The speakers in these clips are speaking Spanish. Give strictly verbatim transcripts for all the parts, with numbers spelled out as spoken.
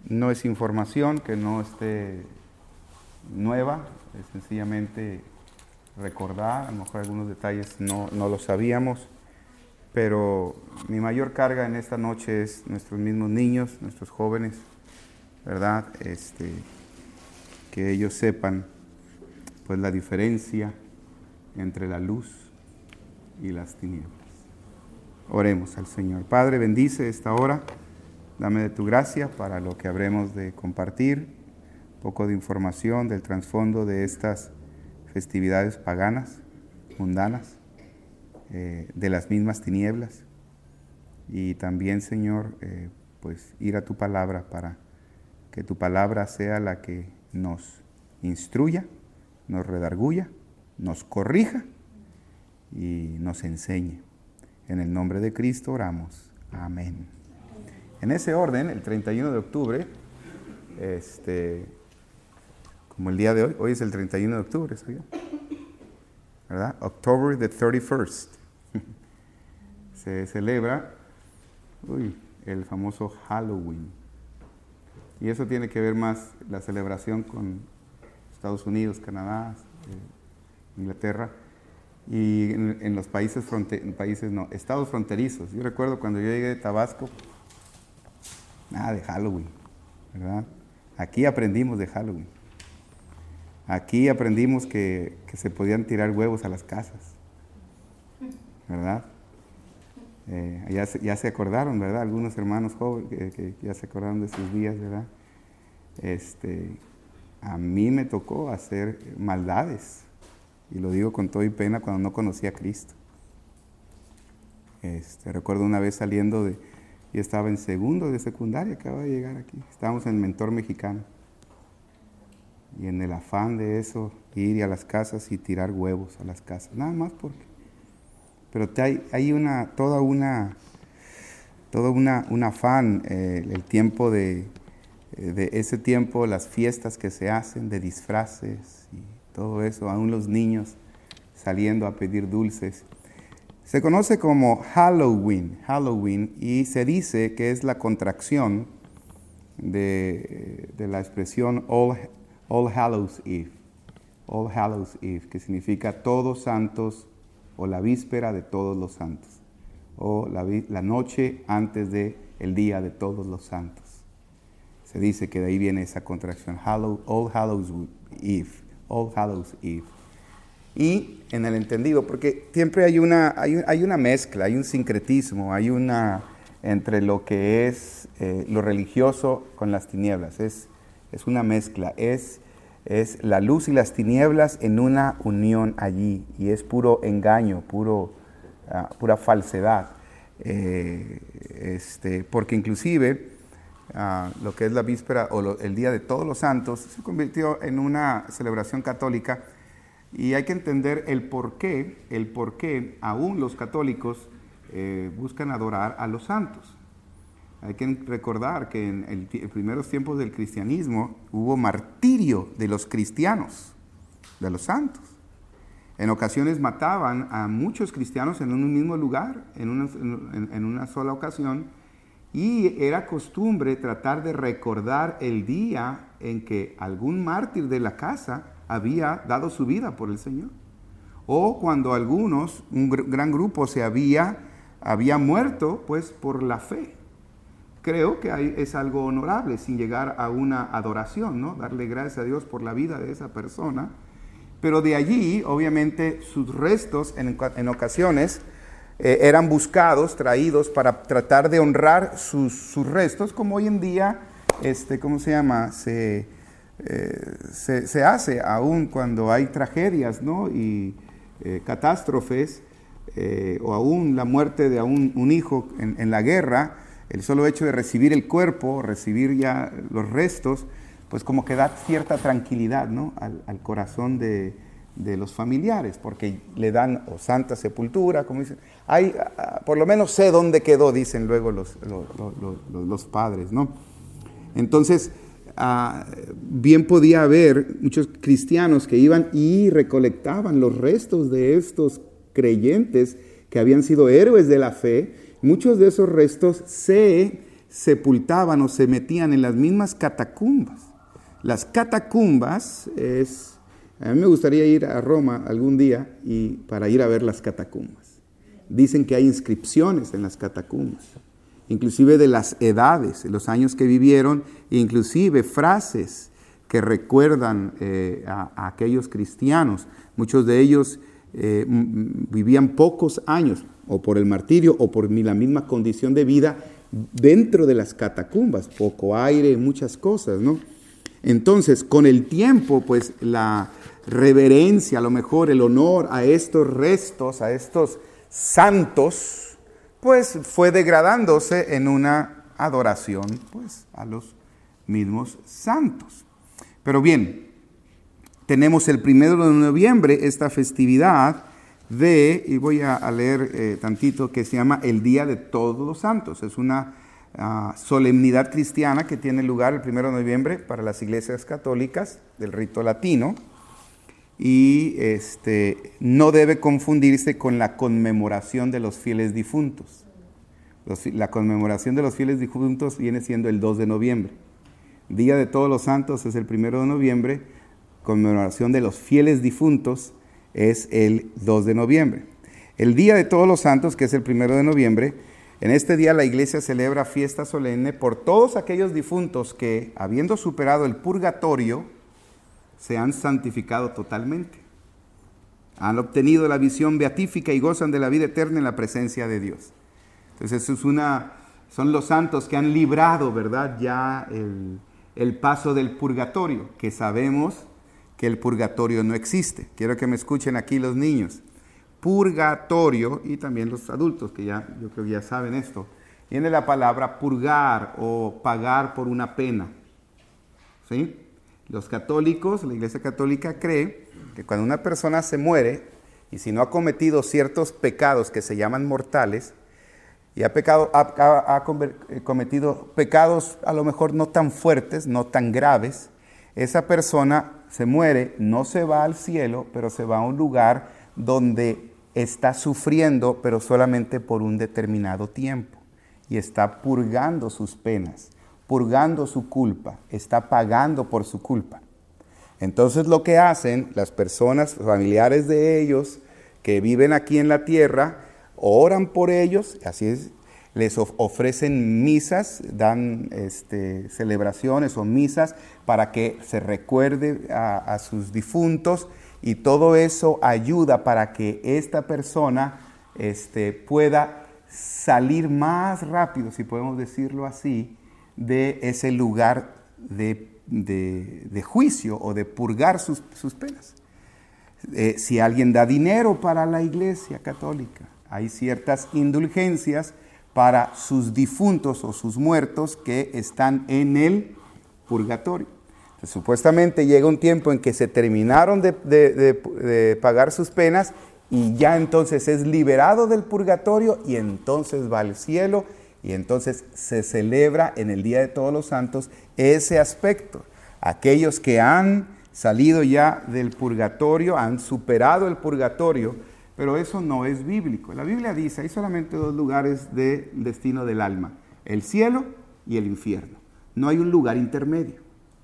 no es información que no esté nueva, es sencillamente recordar, a lo mejor algunos detalles no, no los sabíamos, pero mi mayor carga en esta noche es nuestros mismos niños, nuestros jóvenes, ¿verdad? Este, que ellos sepan pues la diferencia entre la luz y las tinieblas. Oremos al Señor. Padre, bendice esta hora, dame de tu gracia para lo que habremos de compartir, un poco de información del trasfondo de estas festividades paganas, mundanas, eh, de las mismas tinieblas, y también, Señor, eh, pues ir a tu palabra para que tu palabra sea la que nos instruya, nos redarguya, nos corrija y nos enseñe. En el nombre de Cristo oramos. Amén. En ese orden, el treinta y uno de octubre, este, como el día de hoy, hoy es el treinta y uno de octubre, ¿sabía? ¿Verdad? October the thirty-first. Se celebra uy, el famoso Halloween. Y eso tiene que ver más la celebración con Estados Unidos, Canadá, eh, Inglaterra, y en, en los países, fronte, países no, estados fronterizos. Yo recuerdo cuando yo llegué de Tabasco, nada de Halloween, ¿verdad? Aquí aprendimos de Halloween. Aquí aprendimos que, que se podían tirar huevos a las casas, ¿verdad? Eh, ya, se, ya se acordaron, ¿verdad? Algunos hermanos jóvenes que, que ya se acordaron de sus días, ¿verdad? Este, a mí me tocó hacer maldades, y lo digo con todo y pena, cuando no conocía a Cristo. Este, recuerdo una vez saliendo de, yo estaba en segundo de secundaria, acababa de llegar aquí, estábamos en Mentor Mexicano, y en el afán de eso, ir a las casas y tirar huevos a las casas, nada más porque, pero te hay, hay una, toda una, todo una, un afán, eh, el tiempo de, de ese tiempo, las fiestas que se hacen de disfraces y todo eso, aún los niños saliendo a pedir dulces. Se conoce como Halloween, Halloween, y se dice que es la contracción de, de la expresión All, All Hallows Eve, All Hallows Eve, que significa Todos Santos, o la víspera de Todos los Santos, o la, la noche antes del día de Todos los Santos. Se dice que de ahí viene esa contracción, Hallow, All Hallows Eve, All Hallows Eve. Y en el entendido, porque siempre hay una, hay, hay una mezcla, hay un sincretismo, hay una entre lo que es eh, lo religioso con las tinieblas, es, es una mezcla, es, es la luz y las tinieblas en una unión allí, y es puro engaño, puro, uh, pura falsedad, eh, este, porque inclusive Uh, lo que es la víspera o lo, el Día de Todos los Santos se convirtió en una celebración católica, y hay que entender el por qué, el por qué aún los católicos eh, buscan adorar a los santos. Hay que recordar que en el, en primeros tiempos del cristianismo hubo martirio de los cristianos, de los santos. En ocasiones mataban a muchos cristianos en un mismo lugar, en una, en, en una sola ocasión. Y era costumbre tratar de recordar el día en que algún mártir de la casa había dado su vida por el Señor. O cuando algunos, un gran grupo se había, había muerto pues por la fe. Creo que hay, es algo honorable sin llegar a una adoración, ¿no? Darle gracias a Dios por la vida de esa persona. Pero de allí, obviamente, sus restos en, en ocasiones Eh, eran buscados, traídos para tratar de honrar sus, sus restos, como hoy en día, este, ¿cómo se llama? Se, eh, se, se hace aún cuando hay tragedias, ¿no? Y eh, catástrofes, eh, o aún la muerte de un, un hijo en, en la guerra, el solo hecho de recibir el cuerpo, recibir ya los restos, pues como que da cierta tranquilidad, ¿no? al, al corazón de de los familiares, porque le dan o santa sepultura, como dicen. Hay, por lo menos sé dónde quedó, dicen luego los, los, los, los padres, ¿no? Entonces, uh, bien podía haber muchos cristianos que iban y recolectaban los restos de estos creyentes que habían sido héroes de la fe. Muchos de esos restos se, sepultaban o se metían en las mismas catacumbas. Las catacumbas es... A mí me gustaría ir a Roma algún día y para ir a ver las catacumbas. Dicen que hay inscripciones en las catacumbas, inclusive de las edades, los años que vivieron, inclusive frases que recuerdan eh, a, a aquellos cristianos. Muchos de ellos eh, vivían pocos años, o por el martirio, o por la misma condición de vida dentro de las catacumbas, poco aire, muchas cosas, ¿no? Entonces, con el tiempo, pues la reverencia, a lo mejor el honor a estos restos, a estos santos, pues fue degradándose en una adoración, pues, a los mismos santos. Pero bien, tenemos el primero de noviembre esta festividad de, y voy a, a leer eh, tantito, que se llama el Día de Todos los Santos. Es una uh, solemnidad cristiana que tiene lugar el primero de noviembre para las iglesias católicas del rito latino, y este, no debe confundirse con la conmemoración de los fieles difuntos. Los, la conmemoración de los fieles difuntos viene siendo el dos de noviembre. Día de Todos los Santos es el primero de noviembre, conmemoración de los fieles difuntos es el dos de noviembre. El Día de Todos los Santos, que es el primero de noviembre, en este día la iglesia celebra fiesta solemne por todos aquellos difuntos que, habiendo superado el purgatorio, se han santificado totalmente. Han obtenido la visión beatífica y gozan de la vida eterna en la presencia de Dios. Entonces, eso es una, son los santos que han librado, ¿verdad?, ya el, el paso del purgatorio, que sabemos que el purgatorio no existe. Quiero que me escuchen aquí los niños. Purgatorio, y también los adultos, que ya, yo creo que ya saben esto, viene la palabra purgar o pagar por una pena. ¿Sí? Los católicos, la Iglesia Católica cree que cuando una persona se muere, y si no ha cometido ciertos pecados que se llaman mortales, y ha, pecado, ha, ha, ha cometido pecados a lo mejor no tan fuertes, no tan graves, esa persona se muere, no se va al cielo, pero se va a un lugar donde está sufriendo, pero solamente por un determinado tiempo, y está purgando sus penas, purgando su culpa, está pagando por su culpa. Entonces lo que hacen las personas, familiares de ellos, que viven aquí en la tierra, oran por ellos, así es, les ofrecen misas, dan este, celebraciones o misas para que se recuerde a, a sus difuntos, y todo eso ayuda para que esta persona este, pueda salir más rápido, si podemos decirlo así, de ese lugar de, de, de juicio o de purgar sus, sus penas. Eh, si alguien da dinero para la Iglesia Católica, hay ciertas indulgencias para sus difuntos o sus muertos que están en el purgatorio. Entonces, supuestamente llega un tiempo en que se terminaron de, de, de, de pagar sus penas y ya entonces es liberado del purgatorio y entonces va al cielo, y entonces se celebra en el Día de Todos los Santos ese aspecto. Aquellos que han salido ya del purgatorio, han superado el purgatorio, pero eso no es bíblico. La Biblia dice, hay solamente dos lugares de destino del alma, el cielo y el infierno. No hay un lugar intermedio.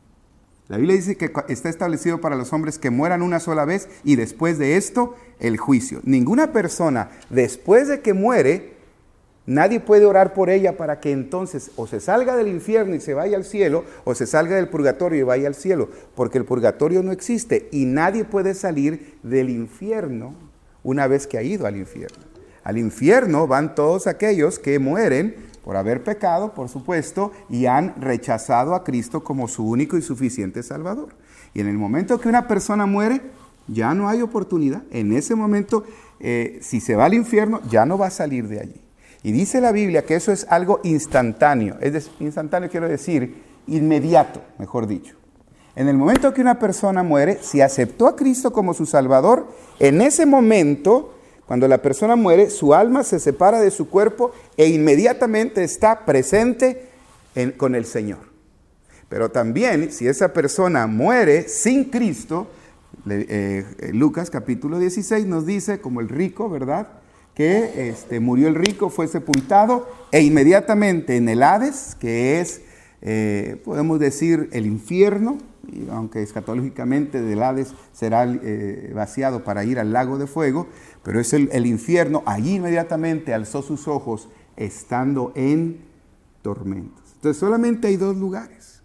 La Biblia dice que está establecido para los hombres que mueran una sola vez y después de esto el juicio. Ninguna persona después de que muere, nadie puede orar por ella para que entonces o se salga del infierno y se vaya al cielo, o se salga del purgatorio y vaya al cielo, porque el purgatorio no existe y nadie puede salir del infierno una vez que ha ido al infierno. Al infierno van todos aquellos que mueren por haber pecado, por supuesto, y han rechazado a Cristo como su único y suficiente Salvador. Y en el momento que una persona muere, ya no hay oportunidad. En ese momento, eh, si se va al infierno, ya no va a salir de allí. Y dice la Biblia que eso es algo instantáneo. Es decir, instantáneo quiero decir inmediato, mejor dicho. En el momento que una persona muere, si aceptó a Cristo como su Salvador, en ese momento, cuando la persona muere, su alma se separa de su cuerpo e inmediatamente está presente en, con el Señor. Pero también, si esa persona muere sin Cristo, eh, Lucas capítulo dieciséis nos dice, como el rico, ¿verdad?, que este, murió el rico, fue sepultado, e inmediatamente en el Hades, que es, eh, podemos decir, el infierno, y aunque escatológicamente del Hades será eh, vaciado para ir al lago de fuego, pero es el, el infierno, allí inmediatamente alzó sus ojos estando en tormentos. Entonces solamente hay dos lugares.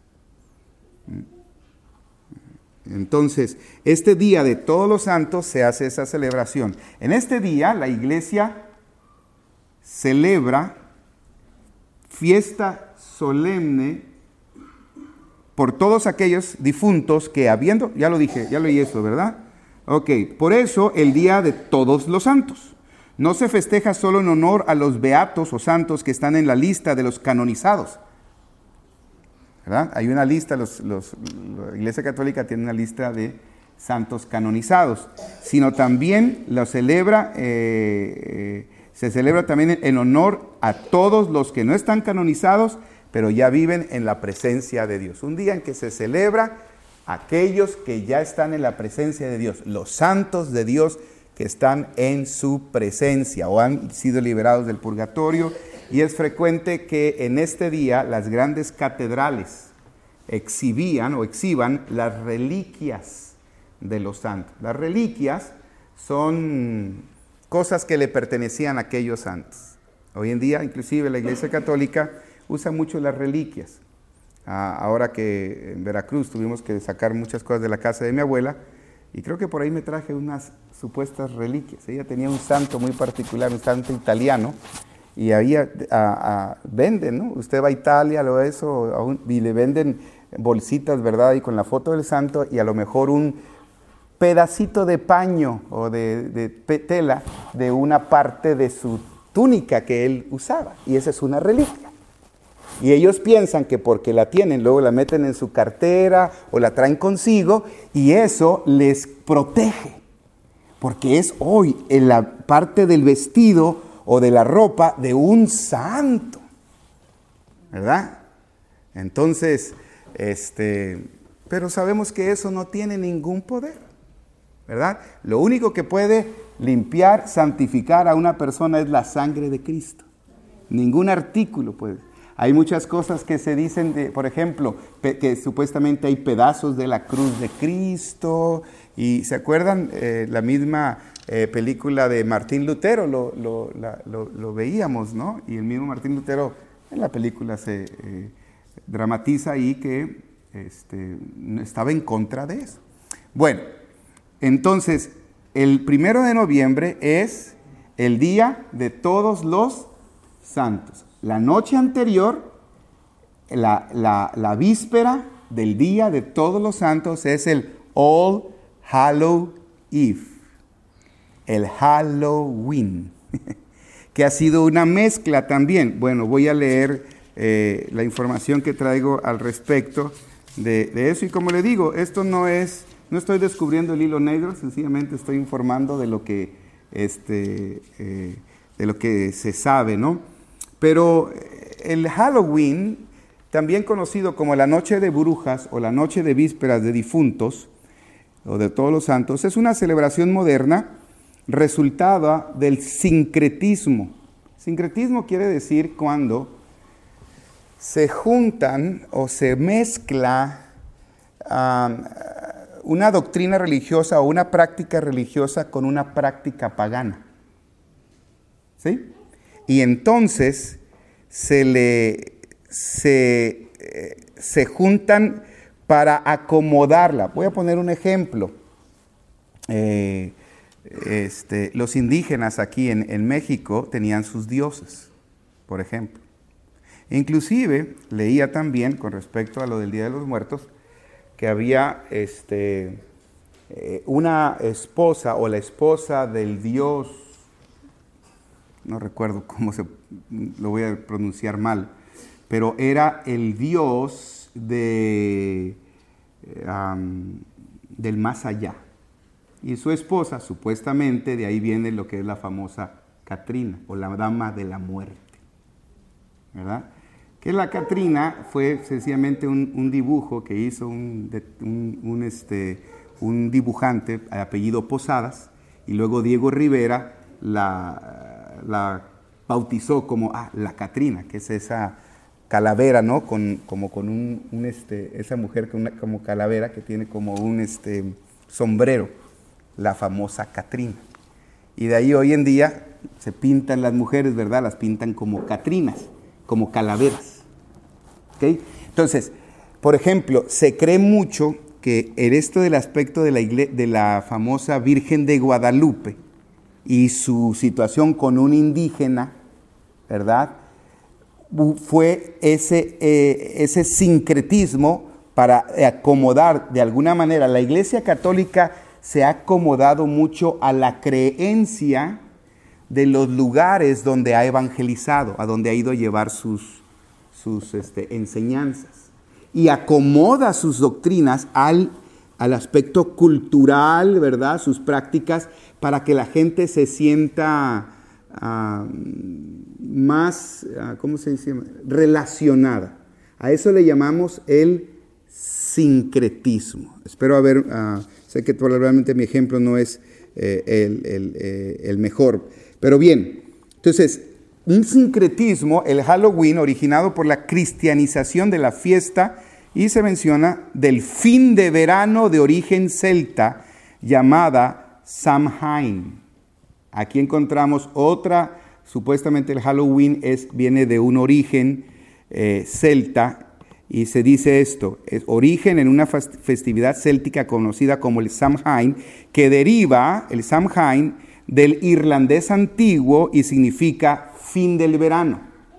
Entonces, este día de Todos los Santos se hace esa celebración. En este día la iglesia celebra fiesta solemne por todos aquellos difuntos que habiendo, ya lo dije, ya leí eso, ¿verdad? Ok, por eso el día de Todos los Santos no se festeja solo en honor a los beatos o santos que están en la lista de los canonizados, ¿verdad? Hay una lista, los, los, la Iglesia Católica tiene una lista de santos canonizados, sino también lo celebra, eh, eh, se celebra también en honor a todos los que no están canonizados, pero ya viven en la presencia de Dios. Un día en que se celebra aquellos que ya están en la presencia de Dios, los santos de Dios que están en su presencia o han sido liberados del purgatorio. Y es frecuente que en este día las grandes catedrales exhibían o exhiban las reliquias de los santos. Las reliquias son cosas que le pertenecían a aquellos santos. Hoy en día, inclusive la Iglesia Católica usa mucho las reliquias. Ah, ahora que en Veracruz tuvimos que sacar muchas cosas de la casa de mi abuela, y creo que por ahí me traje unas supuestas reliquias. Ella tenía un santo muy particular, un santo italiano, y ahí a, a, a, venden, ¿no? Usted va a Italia, lo eso, a un, y le venden bolsitas, ¿verdad? Y con la foto del santo, y a lo mejor un pedacito de paño o de, de tela de una parte de su túnica que él usaba, y esa es una reliquia. Y ellos piensan que porque la tienen, luego la meten en su cartera o la traen consigo, y eso les protege, porque es hoy en la parte del vestido o de la ropa de un santo, ¿verdad? Entonces, este, pero sabemos que eso no tiene ningún poder, ¿verdad? Lo único que puede limpiar, santificar a una persona es la sangre de Cristo. Ningún artículo puede. Hay muchas cosas que se dicen, de, por ejemplo, pe- que supuestamente hay pedazos de la cruz de Cristo. Y ¿se acuerdan? Eh, la misma eh, película de Martín Lutero, lo, lo, la, lo, lo veíamos, ¿no? Y el mismo Martín Lutero en la película se eh, dramatiza ahí que este, estaba en contra de eso. Bueno, entonces, el primero de noviembre es el día de Todos los Santos. La noche anterior, la, la, la víspera del día de Todos los Santos es el All Hallow Eve, el Halloween, que ha sido una mezcla también. Bueno, voy a leer eh, la información que traigo al respecto de, de eso. Y como le digo, esto no es, no estoy descubriendo el hilo negro, sencillamente estoy informando de lo que, este, eh, de lo que se sabe, ¿no? Pero el Halloween, también conocido como la noche de brujas o la noche de vísperas de difuntos o de Todos los Santos, es una celebración moderna resultada del sincretismo. Sincretismo quiere decir cuando se juntan o se mezcla um, una doctrina religiosa o una práctica religiosa con una práctica pagana. ¿Sí? Y entonces se, le, se, eh, se juntan para acomodarla. Voy a poner un ejemplo. Eh, este, los indígenas aquí en, en México tenían sus dioses, por ejemplo. Inclusive leía también con respecto a lo del Día de los Muertos que había este, eh, una esposa o la esposa del dios, no recuerdo cómo se, lo voy a pronunciar mal, pero era el dios de, um, del más allá. Y su esposa, supuestamente, de ahí viene lo que es la famosa Catrina, o la dama de la muerte, ¿verdad? Que la Catrina fue sencillamente un, un dibujo que hizo un, un, un, este, un dibujante, apellido Posadas, y luego Diego Rivera la la bautizó como ah, la Catrina, que es esa calavera, ¿no? Con, como con un, un este, esa mujer con una, como calavera que tiene como un este, sombrero, la famosa Catrina. Y de ahí hoy en día se pintan las mujeres, ¿verdad? Las pintan como Catrinas, como calaveras. ¿Okay? Entonces, por ejemplo, se cree mucho que en esto del aspecto de la, igle- de la famosa Virgen de Guadalupe y su situación con un indígena, ¿verdad? Fue ese, eh, ese sincretismo para acomodar de alguna manera. La Iglesia Católica se ha acomodado mucho a la creencia de los lugares donde ha evangelizado, a donde ha ido a llevar sus, sus este, enseñanzas. Y acomoda sus doctrinas al, al aspecto cultural, ¿verdad? Sus prácticas, para que la gente se sienta uh, más, uh, ¿cómo se dice? Relacionada. A eso le llamamos el sincretismo. Espero haber, uh, sé que probablemente mi ejemplo no es eh, el, el, eh, el mejor, pero bien, entonces, un sincretismo, el Halloween, originado por la cristianización de la fiesta, y se menciona del fin de verano de origen celta, llamada Samhain. Aquí encontramos otra, supuestamente el Halloween es, viene de un origen eh, celta, y se dice esto, es origen en una festividad céltica conocida como el Samhain, que deriva, el Samhain, del irlandés antiguo y significa fin del verano.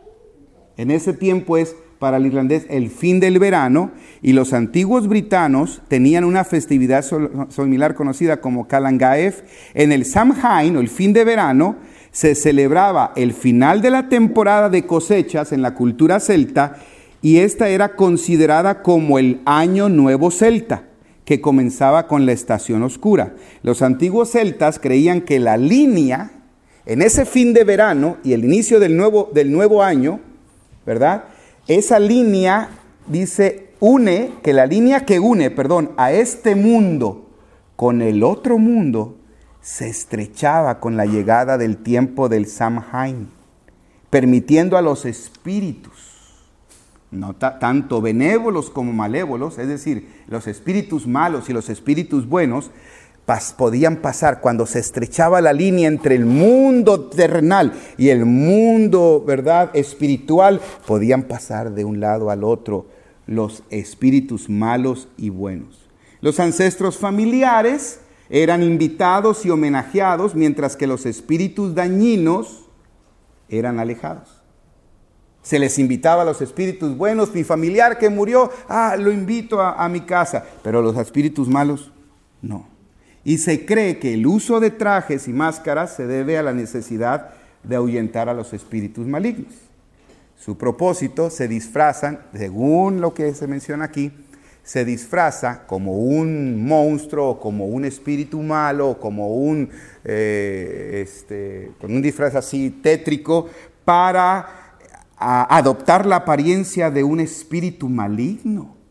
En ese tiempo es para el irlandés el fin del verano, y los antiguos britanos tenían una festividad similar conocida como Calangaef. En el Samhain, o el fin de verano, se celebraba el final de la temporada de cosechas en la cultura celta, y esta era considerada como el año nuevo celta, que comenzaba con la estación oscura. Los antiguos celtas creían que la línea en ese fin de verano y el inicio del nuevo, del nuevo año, ¿verdad? Esa línea, dice, une, que la línea que une, perdón, a este mundo con el otro mundo, se estrechaba con la llegada del tiempo del Samhain, permitiendo a los espíritus, no ta- tanto benévolos como malévolos, es decir, los espíritus malos y los espíritus buenos, Pas, podían pasar cuando se estrechaba la línea entre el mundo terrenal y el mundo, ¿verdad?, espiritual, podían pasar de un lado al otro los espíritus malos y buenos. Los ancestros familiares eran invitados y homenajeados, mientras que los espíritus dañinos eran alejados. Se les invitaba a los espíritus buenos, mi familiar que murió, ah, lo invito a, a mi casa, pero los espíritus malos, no. Y se cree que el uso de trajes y máscaras se debe a la necesidad de ahuyentar a los espíritus malignos. Su propósito, se disfrazan, según lo que se menciona aquí, se disfraza como un monstruo, como un espíritu malo, como un, eh, este, con un disfraz así tétrico, para a, adoptar la apariencia de un espíritu maligno.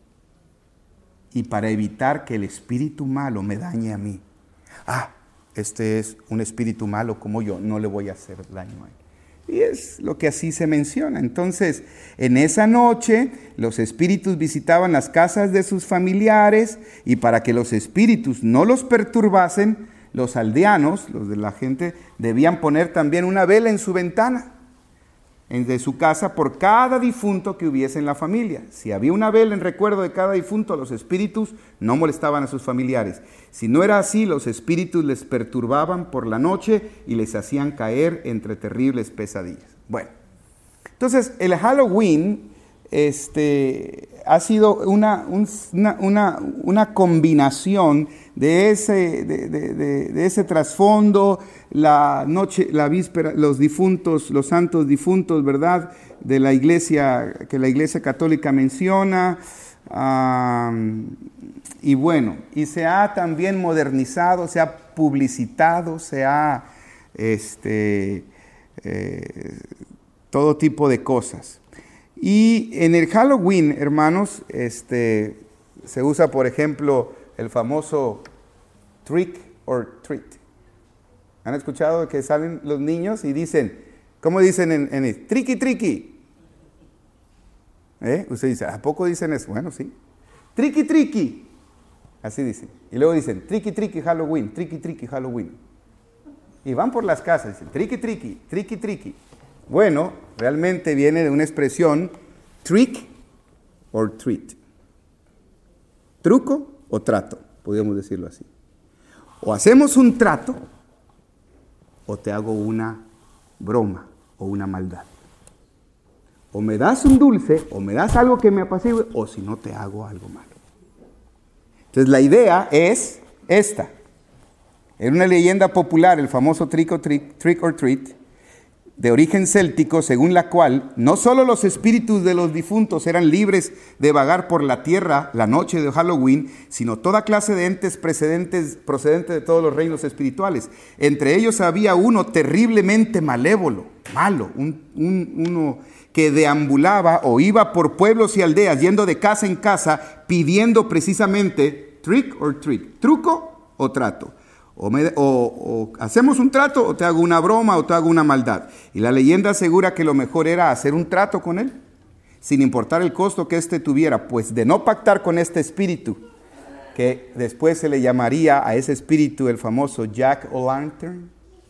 Y para evitar que el espíritu malo me dañe a mí. Ah, este es un espíritu malo como yo, no le voy a hacer daño a él. Y es lo que así se menciona. Entonces, en esa noche, los espíritus visitaban las casas de sus familiares, y para que los espíritus no los perturbasen, los aldeanos, los de la gente, debían poner también una vela en su ventana de su casa por cada difunto que hubiese en la familia. Si había una vela en recuerdo de cada difunto, los espíritus no molestaban a sus familiares. Si no era así, los espíritus les perturbaban por la noche y les hacían caer entre terribles pesadillas. Bueno, entonces el Halloween este, ha sido una, un, una, una, una combinación de ese, de, de, de, de ese trasfondo, la noche, la víspera, los difuntos, los santos difuntos, ¿verdad?, de la iglesia, que la iglesia católica menciona, um, y bueno, y se ha también modernizado, se ha publicitado, se ha, este, eh, todo tipo de cosas. Y en el Halloween, hermanos, este, se usa, por ejemplo, el famoso trick or treat. ¿Han escuchado que salen los niños y dicen, ¿Cómo dicen en, en triqui triqui? ¿Eh? Usted dice, ¿a poco dicen eso? Bueno, sí. Triqui triqui. Así dicen. Y luego dicen, triqui triqui Halloween, triqui triqui Halloween. Y van por las casas, dicen, triqui triqui, triqui triqui. Bueno, realmente viene de una expresión, trick or treat. Truco o trato, podríamos decirlo así. O hacemos un trato, o te hago una broma o una maldad. O me das un dulce, o me das algo que me apacigüe, o si no te hago algo malo. Entonces la idea es esta. En una leyenda popular, el famoso trick or treat, trick or treat, de origen céltico, según la cual no solo los espíritus de los difuntos eran libres de vagar por la tierra la noche de Halloween, sino toda clase de entes precedentes, procedentes de todos los reinos espirituales. Entre ellos había uno terriblemente malévolo, malo, un, un, uno que deambulaba o iba por pueblos y aldeas, yendo de casa en casa, pidiendo precisamente trick or treat, truco o trato. O, me, o, o hacemos un trato, o te hago una broma, o te hago una maldad. Y la leyenda asegura que lo mejor era hacer un trato con él, sin importar el costo que éste tuviera, pues de no pactar con este espíritu, que después se le llamaría a ese espíritu el famoso Jack-o'-lantern,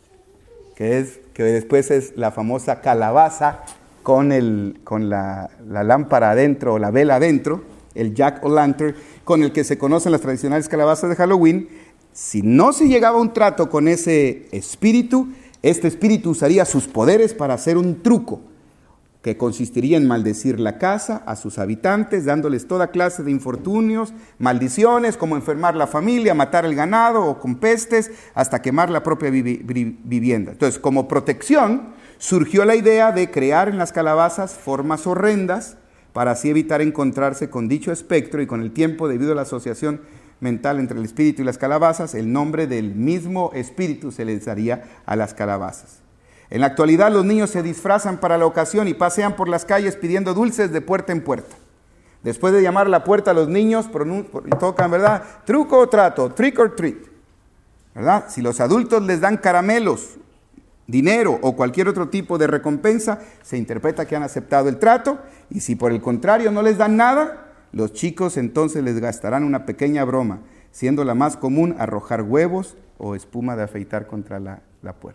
que, es, que después es la famosa calabaza con, el, con la, la lámpara adentro, o la vela adentro, el Jack-o'-lantern, con el que se conocen las tradicionales calabazas de Halloween. Si no se llegaba a un trato con ese espíritu, este espíritu usaría sus poderes para hacer un truco que consistiría en maldecir la casa, a sus habitantes, dándoles toda clase de infortunios, maldiciones, como enfermar la familia, matar el ganado o con pestes, hasta quemar la propia vivi- vivienda. Entonces, como protección, surgió la idea de crear en las calabazas formas horrendas para así evitar encontrarse con dicho espectro, y con el tiempo, debido a la asociación mental entre el espíritu y las calabazas, el nombre del mismo espíritu se les daría a las calabazas. En la actualidad los niños se disfrazan para la ocasión y pasean por las calles pidiendo dulces de puerta en puerta. Después de llamar a la puerta a los niños, tocan, ¿verdad? Truco o trato, trick or treat, ¿verdad? Si los adultos les dan caramelos, dinero o cualquier otro tipo de recompensa, se interpreta que han aceptado el trato, y si por el contrario no les dan nada, los chicos entonces les gastarán una pequeña broma, siendo la más común arrojar huevos o espuma de afeitar contra la, la puerta.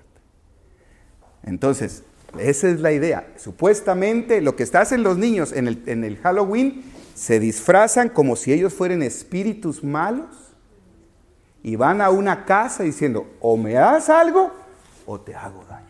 Entonces, esa es la idea. Supuestamente lo que hacen los niños en el, en el Halloween, se disfrazan como si ellos fueran espíritus malos y van a una casa diciendo, o me das algo o te hago daño.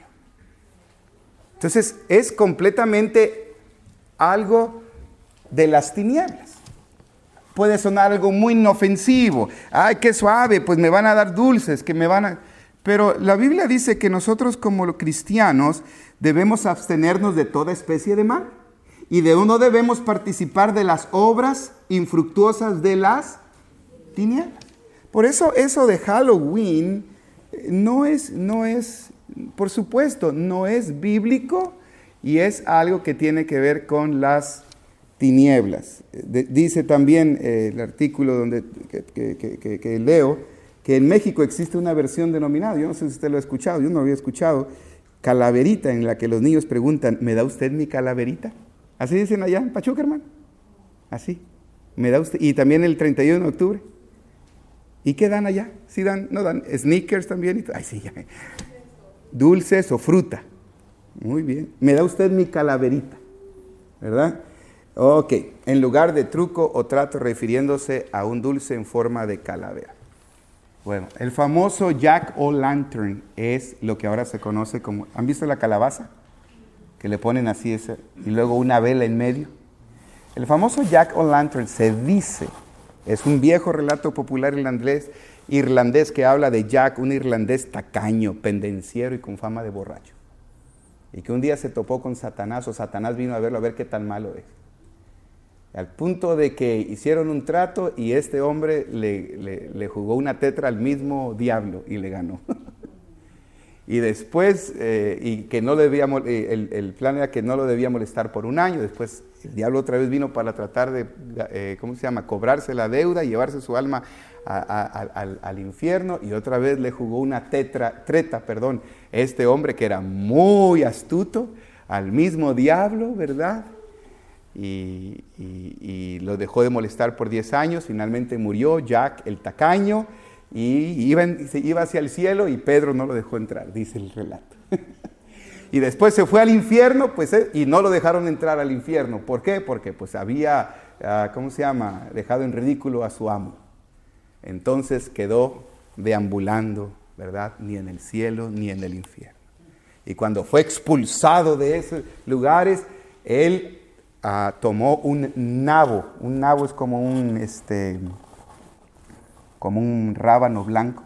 Entonces, es completamente algo de las tinieblas. Puede sonar algo muy inofensivo. Ay, qué suave, pues me van a dar dulces, que me van a... Pero la Biblia dice que nosotros como cristianos debemos abstenernos de toda especie de mal. Y de uno debemos participar de las obras infructuosas de las tinieblas. Por eso eso de Halloween no es, no es, por supuesto, no es bíblico, y es algo que tiene que ver con las tinieblas. De, dice también eh, el artículo donde, que, que, que, que leo, que en México existe una versión denominada, yo no sé si usted lo ha escuchado, yo no lo había escuchado, calaverita, en la que los niños preguntan, ¿me da usted mi calaverita? Así dicen allá en Pachuca, hermano. Así, ¿me da usted? Y también el treinta y uno de octubre. ¿Y qué dan allá? ¿Sí dan? ¿No dan? ¿Sneakers también? Ay, sí, ya. Dulces o fruta. Muy bien. ¿Me da usted mi calaverita? ¿Verdad? Ok, en lugar de truco o trato, refiriéndose a un dulce en forma de calavera. Bueno, el famoso Jack-o'-lantern es lo que ahora se conoce como... ¿Han visto la calabaza? Que le ponen así ese, y luego una vela en medio. El famoso Jack-o'-lantern se dice, es un viejo relato popular irlandés, irlandés que habla de Jack, un irlandés tacaño, pendenciero y con fama de borracho. Y que un día se topó con Satanás, o Satanás vino a verlo a ver qué tan malo es. Al punto de que hicieron un trato y este hombre le, le, le jugó una tetra al mismo diablo y le ganó. Y después, eh, y que no debía, el, el plan era que no lo debía molestar por un año, después el diablo otra vez vino para tratar de, eh, ¿cómo se llama?, cobrarse la deuda y llevarse su alma a, a, a, al, al infierno, y otra vez le jugó una tetra, treta, perdón, este hombre que era muy astuto, al mismo diablo, ¿verdad? Y, y, y lo dejó de molestar por diez años, finalmente murió Jack el tacaño, y iba, en, se iba hacia el cielo, y Pedro no lo dejó entrar, dice el relato. Y después se fue al infierno, pues, eh, y no lo dejaron entrar al infierno. ¿Por qué? Porque pues había, uh, ¿cómo se llama?, dejado en ridículo a su amo. Entonces quedó deambulando, ¿verdad?, ni en el cielo ni en el infierno. Y cuando fue expulsado de esos lugares, él uh, tomó un nabo. Un nabo es como un, este, como un rábano blanco.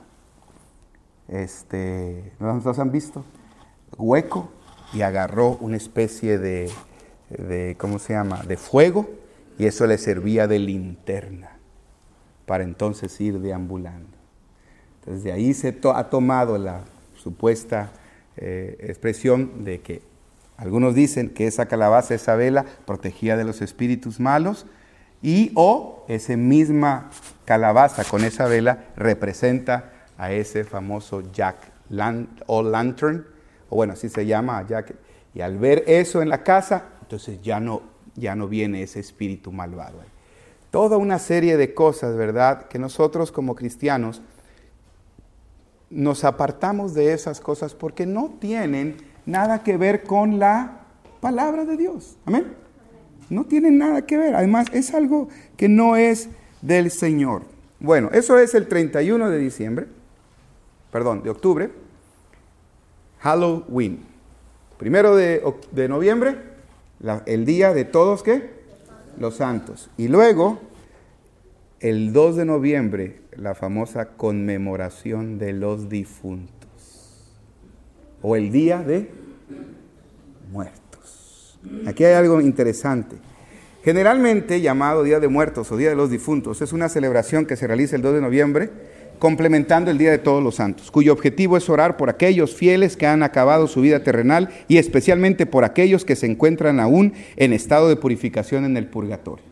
Este, ¿no los han visto? Hueco, y agarró una especie de, de, ¿cómo se llama?, de fuego, y eso le servía de linterna para entonces ir deambulando. Entonces de ahí se to- ha tomado la supuesta eh, expresión de que algunos dicen que esa calabaza, esa vela, protegía de los espíritus malos, y o esa misma calabaza con esa vela representa a ese famoso Jack o Lantern, o bueno, así se llama, Jack. Y al ver eso en la casa, entonces ya no, ya no viene ese espíritu malvado. Toda una serie de cosas, ¿verdad?, que nosotros como cristianos nos apartamos de esas cosas porque no tienen nada que ver con la palabra de Dios. Amén. No tienen nada que ver. Además, es algo que no es del Señor. Bueno, eso es el treinta y uno de diciembre, perdón, de octubre. Halloween. Primero de, de noviembre, la, el día de todos, ¿qué? Los santos. Y luego, el dos de noviembre, la famosa conmemoración de los difuntos. O el día de muertos. Aquí hay algo interesante. Generalmente llamado Día de Muertos o Día de los Difuntos, es una celebración que se realiza el dos de noviembre, complementando el Día de Todos los Santos, cuyo objetivo es orar por aquellos fieles que han acabado su vida terrenal y especialmente por aquellos que se encuentran aún en estado de purificación en el purgatorio.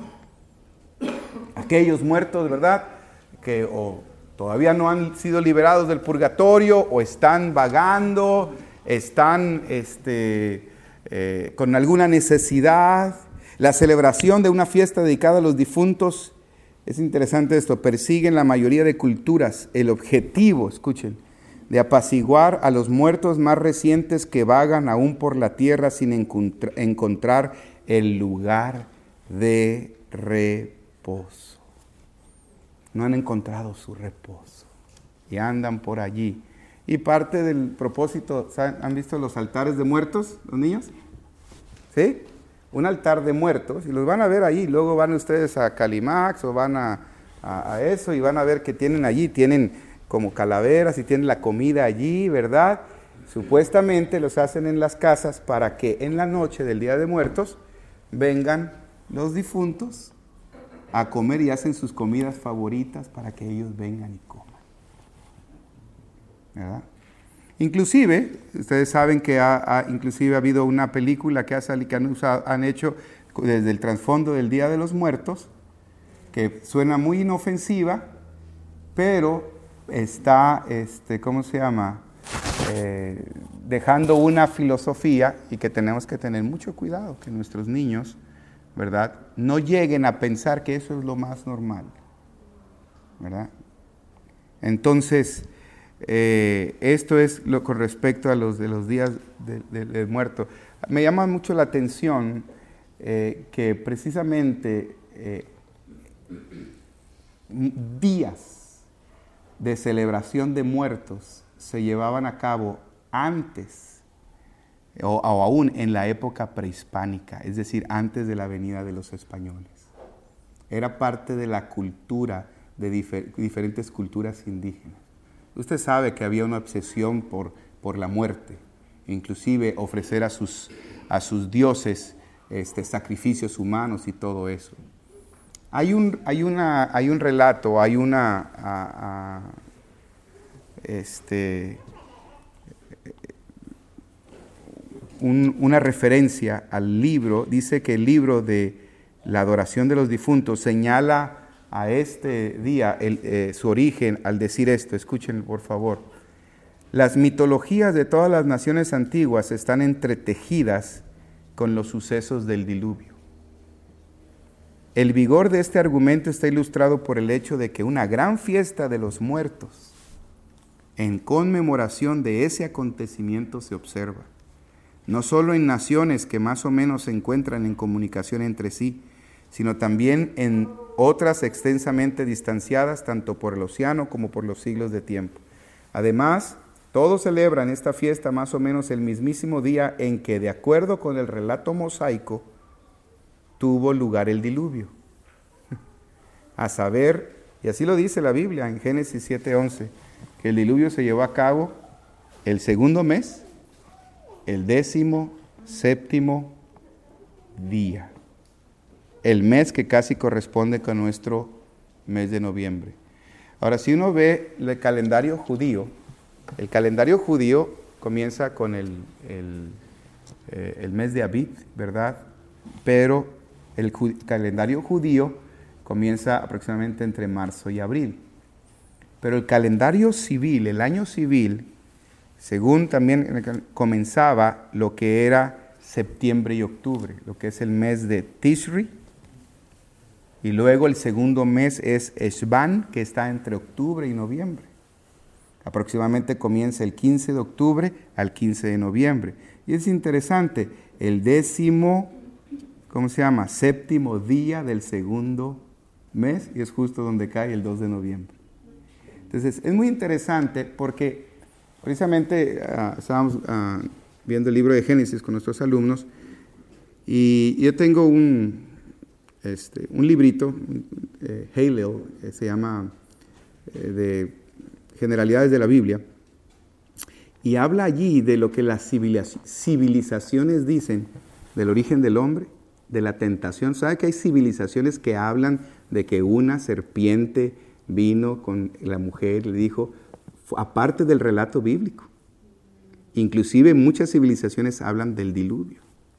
Aquellos muertos, ¿verdad?, que o todavía no han sido liberados del purgatorio o están vagando, están este, eh, con alguna necesidad. La celebración de una fiesta dedicada a los difuntos, es interesante esto, persigue en la mayoría de culturas el objetivo, escuchen, de apaciguar a los muertos más recientes que vagan aún por la tierra sin encontr- encontrar el lugar de reposo. No han encontrado su reposo y andan por allí. Y parte del propósito, ¿saben? ¿Han visto los altares de muertos, los niños? ¿Sí? Un altar de muertos, y los van a ver ahí, luego van ustedes a Calimax o van a, a, a eso y van a ver que tienen allí, tienen como calaveras y tienen la comida allí, ¿verdad? Supuestamente los hacen en las casas para que en la noche del Día de Muertos vengan los difuntos a comer y hacen sus comidas favoritas para que ellos vengan y coman, ¿verdad? Inclusive, ustedes saben que ha, ha, inclusive ha habido una película que, ha salido, que han, usado, han hecho desde el trasfondo del Día de los Muertos, que suena muy inofensiva, pero está, este, ¿cómo se llama?, eh, dejando una filosofía, y que tenemos que tener mucho cuidado, que nuestros niños, ¿verdad?, no lleguen a pensar que eso es lo más normal, ¿verdad? Entonces, Eh, esto es lo con respecto a los de los días del de, de muerto. Me llama mucho la atención eh, que precisamente eh, días de celebración de muertos se llevaban a cabo antes o, o aún en la época prehispánica, es decir, antes de la venida de los españoles. Era parte de la cultura de difer- diferentes culturas indígenas. Usted sabe que había una obsesión por, por la muerte, inclusive ofrecer a sus, a sus dioses este, sacrificios humanos y todo eso. Hay un, hay una, hay un relato, hay una, a, a, este, un, una referencia al libro. Dice que el libro de la adoración de los difuntos señala a este día el, eh, su origen al decir esto. Escuchen por favor. Las mitologías de todas las naciones antiguas están entretejidas con los sucesos del diluvio. El vigor de este argumento está ilustrado por el hecho de que una gran fiesta de los muertos en conmemoración de ese acontecimiento se observa, no solo en naciones que más o menos se encuentran en comunicación entre sí, sino también en otras extensamente distanciadas tanto por el océano como por los siglos de tiempo. Además, todos celebran esta fiesta más o menos el mismísimo día en que, de acuerdo con el relato mosaico, tuvo lugar el diluvio. A saber, y así lo dice la Biblia en Génesis siete once, que el diluvio se llevó a cabo el segundo mes, el décimo séptimo día. El mes que casi corresponde con nuestro mes de noviembre. Ahora, si uno ve el calendario judío, el calendario judío comienza con el, el, eh, el mes de Abib, ¿verdad? Pero el ju- calendario judío comienza aproximadamente entre marzo y abril. Pero el calendario civil, el año civil, según también comenzaba lo que era septiembre y octubre, lo que es el mes de Tishri, y luego el segundo mes es Eshvan, que está entre octubre y noviembre. Aproximadamente comienza el quince de octubre al quince de noviembre. Y es interesante, el décimo, ¿cómo se llama? Séptimo día del segundo mes, y es justo donde cae el dos de noviembre. Entonces, es muy interesante porque precisamente uh, estábamos uh, viendo el libro de Génesis con nuestros alumnos, y yo tengo un, este, un librito, eh, Halel, eh, se llama eh, de Generalidades de la Biblia, y habla allí de lo que las civilizaciones dicen del origen del hombre, de la tentación. ¿Sabe que hay civilizaciones que hablan de que una serpiente vino con la mujer, le dijo, aparte del relato bíblico? Inclusive muchas civilizaciones hablan del diluvio.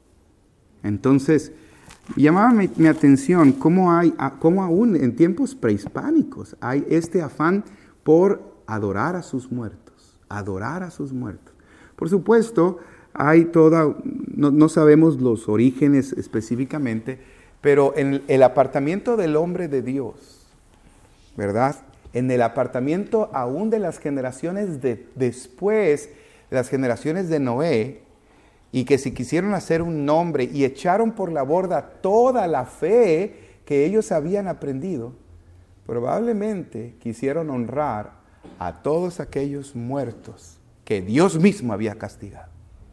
Entonces, llamaba mi, mi atención cómo, hay, cómo aún en tiempos prehispánicos hay este afán por adorar a sus muertos, adorar a sus muertos. Por supuesto, hay toda, no, no sabemos los orígenes específicamente, pero en el apartamiento del hombre de Dios, ¿verdad? En el apartamiento aún de las generaciones de después, de las generaciones de Noé, y que si quisieron hacer un nombre y echaron por la borda toda la fe que ellos habían aprendido, probablemente quisieron honrar a todos aquellos muertos que Dios mismo había castigado.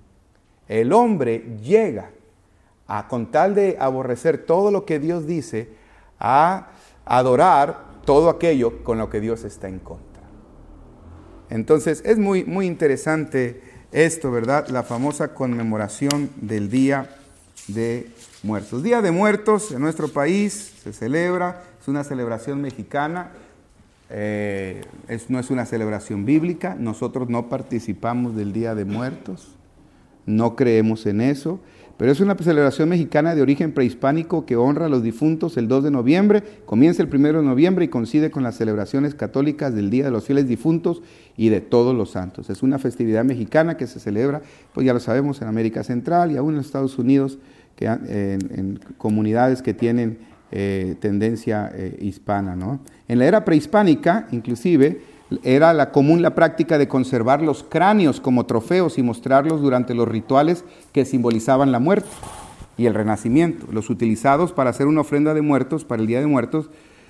El hombre llega a, con tal de aborrecer todo lo que Dios dice, a adorar todo aquello con lo que Dios está en contra. Entonces es muy, muy interesante esto, ¿verdad? La famosa conmemoración del Día de Muertos. Día de Muertos en nuestro país se celebra, es una celebración mexicana, eh, es, no es una celebración bíblica. Nosotros no participamos del Día de Muertos, no creemos en eso, pero es una celebración mexicana de origen prehispánico que honra a los difuntos el dos de noviembre, comienza el primero de noviembre y coincide con las celebraciones católicas del Día de los Fieles Difuntos y de Todos los Santos. Es una festividad mexicana que se celebra, pues ya lo sabemos, en América Central y aún en los Estados Unidos, que, en, en comunidades que tienen eh, tendencia eh, hispana, ¿no? En la era prehispánica, inclusive, era la común la práctica de conservar los cráneos como trofeos y mostrarlos durante los rituales que simbolizaban la muerte y el renacimiento. Los utilizados para hacer una ofrenda de muertos para el Día de Muertos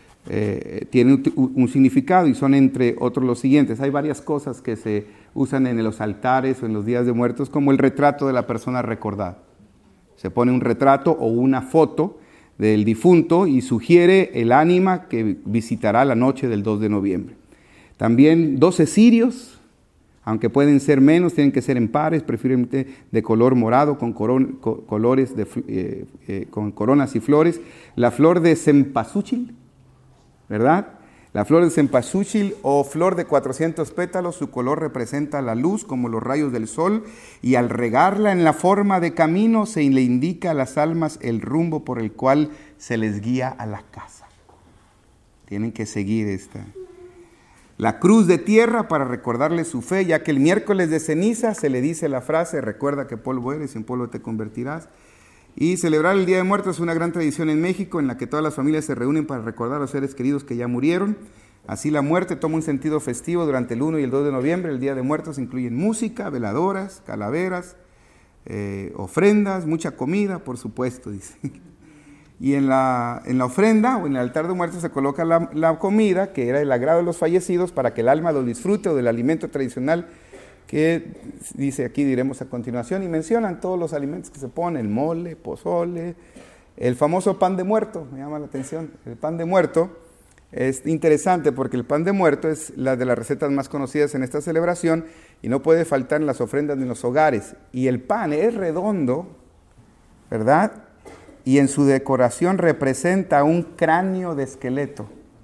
eh, tienen un, un significado y son entre otros los siguientes. Hay varias cosas que se usan en los altares o en los días de muertos, como el retrato de la persona recordada. Se pone un retrato o una foto del difunto y sugiere el ánima que visitará la noche del dos de noviembre. También doce cirios, aunque pueden ser menos, tienen que ser en pares, preferiblemente de color morado, con, coron, co, colores de, eh, eh, con coronas y flores. La flor de cempasúchil, ¿verdad? La flor de cempasúchil o flor de cuatrocientos pétalos, su color representa la luz como los rayos del sol, y al regarla en la forma de camino se le indica a las almas el rumbo por el cual se les guía a la casa. Tienen que seguir esta. La cruz de tierra para recordarle su fe, ya que el miércoles de ceniza se le dice la frase, recuerda que polvo eres y en polvo te convertirás. Y celebrar el Día de Muertos es una gran tradición en México en la que todas las familias se reúnen para recordar a los seres queridos que ya murieron. Así la muerte toma un sentido festivo durante el uno y el dos de noviembre. El Día de Muertos incluyen música, veladoras, calaveras, eh, ofrendas, mucha comida, por supuesto, dice. Y en la, en la ofrenda o en el altar de muertos se coloca la, la comida, que era el agrado de los fallecidos, para que el alma lo disfrute, o del alimento tradicional que dice aquí, diremos a continuación, y mencionan todos los alimentos que se ponen, mole, pozole, el famoso pan de muerto, me llama la atención. El pan de muerto es interesante porque el pan de muerto es la de las recetas más conocidas en esta celebración y no puede faltar en las ofrendas ni en los hogares. Y el pan es redondo, ¿verdad? Y en su decoración representa un cráneo de esqueleto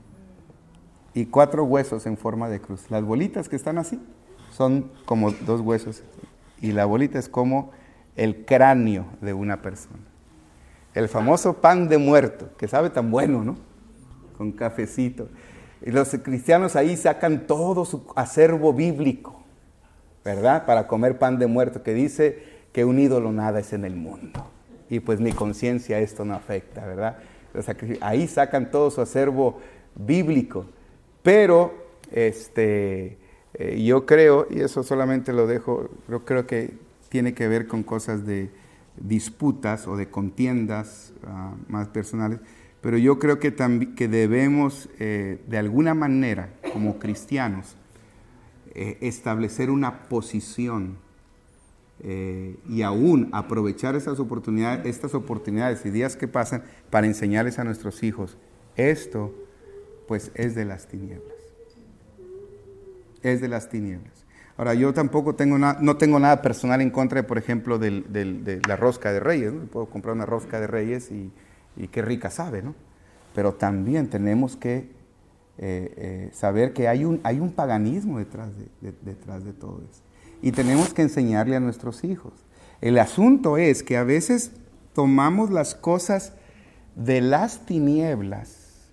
y cuatro huesos en forma de cruz. Las bolitas que están así son como dos huesos y la bolita es como el cráneo de una persona. El famoso pan de muerto, que sabe tan bueno, ¿no? Con cafecito. Y los cristianos ahí sacan todo su acervo bíblico, ¿verdad? Para comer pan de muerto, que dice que un ídolo nada es en el mundo. Y pues mi conciencia esto no afecta, ¿verdad? Ahí sacan todo su acervo bíblico. Pero, este... Eh, yo creo, y eso solamente lo dejo, yo creo que tiene que ver con cosas de disputas o de contiendas uh, más personales, pero yo creo que, tambi- que debemos eh, de alguna manera, como cristianos, eh, establecer una posición eh, y aún aprovechar estas oportunidades, estas oportunidades y días que pasan para enseñarles a nuestros hijos, esto pues es de las tinieblas. Es de las tinieblas. Ahora, yo tampoco tengo nada, no tengo nada personal en contra, de, por ejemplo, del, del, de la rosca de Reyes, ¿no? Puedo comprar una rosca de Reyes y, y qué rica sabe, ¿no? Pero también tenemos que eh, eh, saber que hay un, hay un paganismo detrás de, de, detrás de todo eso. Y tenemos que enseñarle a nuestros hijos. El asunto es que a veces tomamos las cosas de las tinieblas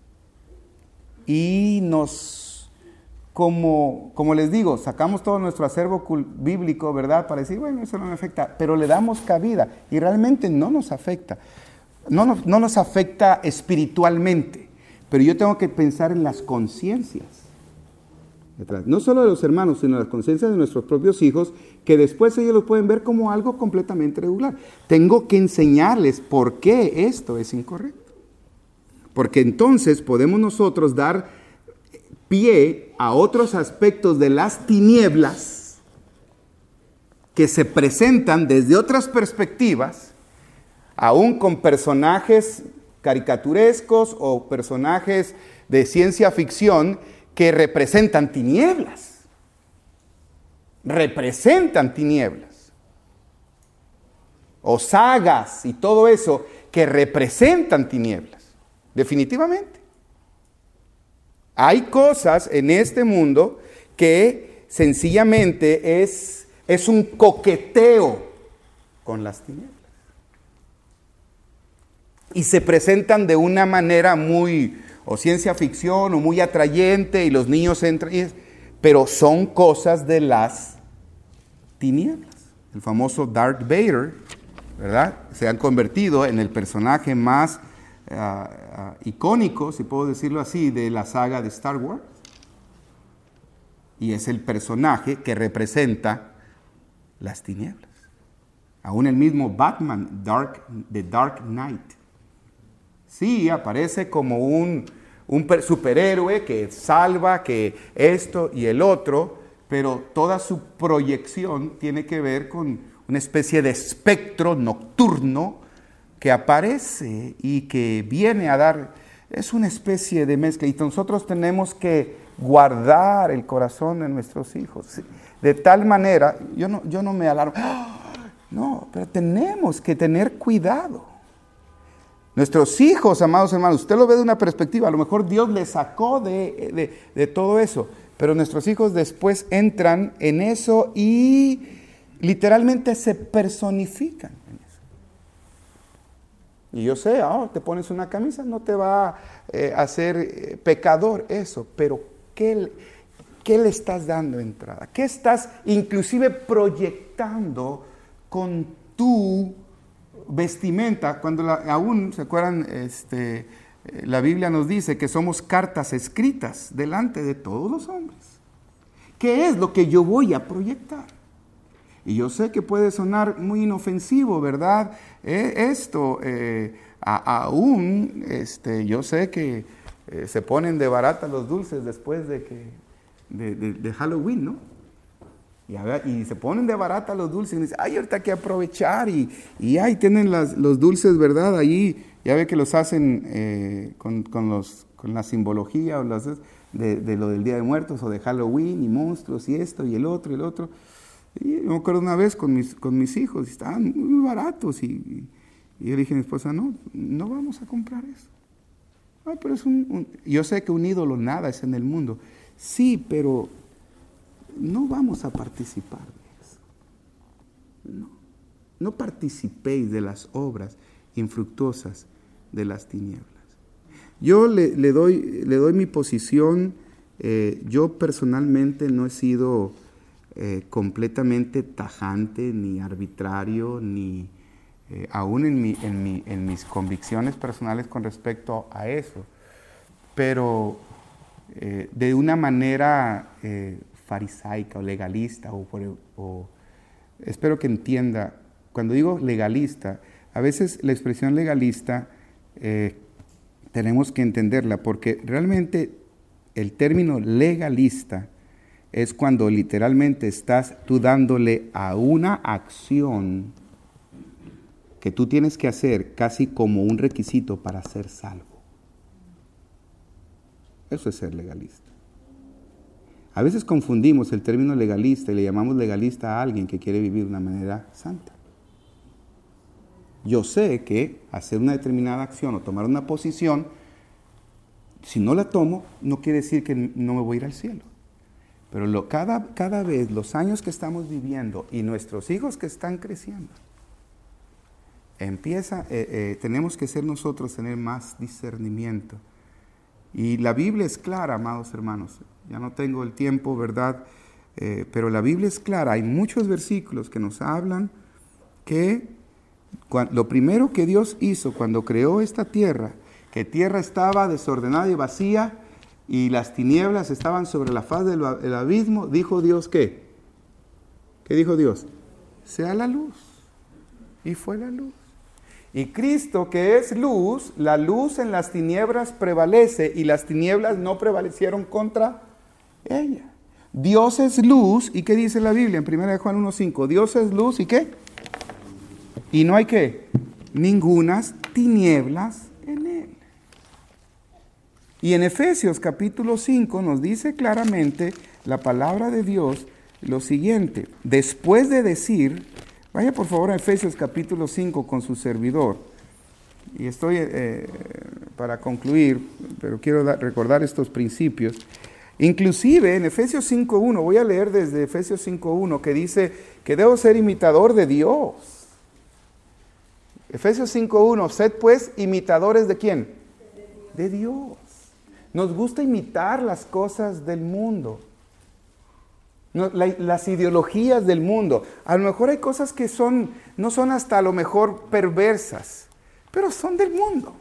y nos... Como, como les digo, sacamos todo nuestro acervo bíblico, ¿verdad? Para decir, bueno, eso no me afecta, pero le damos cabida y realmente no nos afecta. No nos, no nos afecta espiritualmente, pero yo tengo que pensar en las conciencias. No solo de los hermanos, sino las conciencias de nuestros propios hijos, que después ellos lo pueden ver como algo completamente regular. Tengo que enseñarles por qué esto es incorrecto. Porque entonces podemos nosotros dar pie a otros aspectos de las tinieblas que se presentan desde otras perspectivas, aún con personajes caricaturescos o personajes de ciencia ficción que representan tinieblas. Representan tinieblas. O sagas y todo eso que representan tinieblas. Definitivamente. Hay cosas en este mundo que sencillamente es, es un coqueteo con las tinieblas. Y se presentan de una manera muy, o ciencia ficción, o muy atrayente, y los niños entran, y es, pero son cosas de las tinieblas. El famoso Darth Vader, ¿verdad? Se han convertido en el personaje más Uh, uh, icónico, si puedo decirlo así, de la saga de Star Wars. Y es el personaje que representa las tinieblas. Aún el mismo Batman, Dark, The Dark Knight, sí, aparece como un, un superhéroe que salva, que esto y el otro, pero toda su proyección tiene que ver con una especie de espectro nocturno que aparece y que viene a dar, es una especie de mezcla, y nosotros tenemos que guardar el corazón de nuestros hijos, de tal manera, yo no, yo no me alarmo, no, pero tenemos que tener cuidado. Nuestros hijos, amados hermanos, usted lo ve de una perspectiva, a lo mejor Dios les sacó de, de, de todo eso, pero nuestros hijos después entran en eso y literalmente se personifican en eso. Y yo sé, oh, te pones una camisa, no te va a eh, hacer eh, pecador eso, pero ¿qué, ¿qué le estás dando entrada? ¿Qué estás inclusive proyectando con tu vestimenta? Cuando la, aún, ¿se acuerdan? Este, eh, la Biblia nos dice que somos cartas escritas delante de todos los hombres. ¿Qué es lo que yo voy a proyectar? Y yo sé que puede sonar muy inofensivo, ¿verdad? Eh, esto, eh, a, aún, este, yo sé que eh, se ponen de barata los dulces después de, que, de, de, de Halloween, ¿no? Y, a ver, y se ponen de barata los dulces y dicen, ay, ahorita hay que aprovechar. Y, y ahí tienen las, los dulces, ¿verdad? Ahí ya ve que los hacen eh, con, con, los, con la simbología o las, de, de lo del Día de Muertos o de Halloween y monstruos y esto y el otro y el otro. Y me acuerdo una vez con mis, con mis hijos, estaban muy baratos. Y, y yo dije a mi esposa, no, no vamos a comprar eso. Ay, pero es un, un, yo sé que un ídolo nada es en el mundo. Sí, pero no vamos a participar de eso. No, no participéis de las obras infructuosas de las tinieblas. Yo le, le, doy, le doy mi posición. Eh, yo personalmente no he sido eh, completamente tajante, ni arbitrario, ni eh, aún en, mi, en, mi, en mis convicciones personales con respecto a eso. Pero eh, de una manera Eh, farisaica o legalista o, por, o espero que entienda, cuando digo legalista, a veces la expresión legalista eh, tenemos que entenderla porque realmente el término legalista es cuando literalmente estás tú dándole a una acción que tú tienes que hacer casi como un requisito para ser salvo. Eso es ser legalista. A veces confundimos el término legalista y le llamamos legalista a alguien que quiere vivir de una manera santa. Yo sé que hacer una determinada acción o tomar una posición, si no la tomo, no quiere decir que no me voy a ir al cielo. Pero lo, cada, cada vez, los años que estamos viviendo y nuestros hijos que están creciendo, empieza, eh, eh, tenemos que ser nosotros tener más discernimiento. Y la Biblia es clara, amados hermanos. Ya no tengo el tiempo, ¿verdad? Eh, pero la Biblia es clara. Hay muchos versículos que nos hablan que cuando, lo primero que Dios hizo cuando creó esta tierra, que tierra estaba desordenada y vacía y las tinieblas estaban sobre la faz del, del abismo, dijo Dios, ¿qué? ¿Qué dijo Dios? Sea la luz. Y fue la luz. Y Cristo, que es luz, la luz en las tinieblas prevalece y las tinieblas no prevalecieron contra ella. Dios es luz, ¿y qué dice la Biblia en primera de Juan uno cinco? Dios es luz, ¿y qué? Y no hay qué, ningunas tinieblas en él. Y en Efesios capítulo cinco nos dice claramente la palabra de Dios lo siguiente, después de decir, vaya por favor a Efesios capítulo cinco con su servidor. Y estoy eh, para concluir, pero quiero da, recordar estos principios. Inclusive en Efesios cinco uno, voy a leer desde Efesios cinco uno, que dice que debo ser imitador de Dios. Efesios cinco uno, sed pues imitadores ¿de quién? De Dios. Nos gusta imitar las cosas del mundo. No, la, las ideologías del mundo. A lo mejor hay cosas que son, no son hasta a lo mejor perversas, pero son del mundo.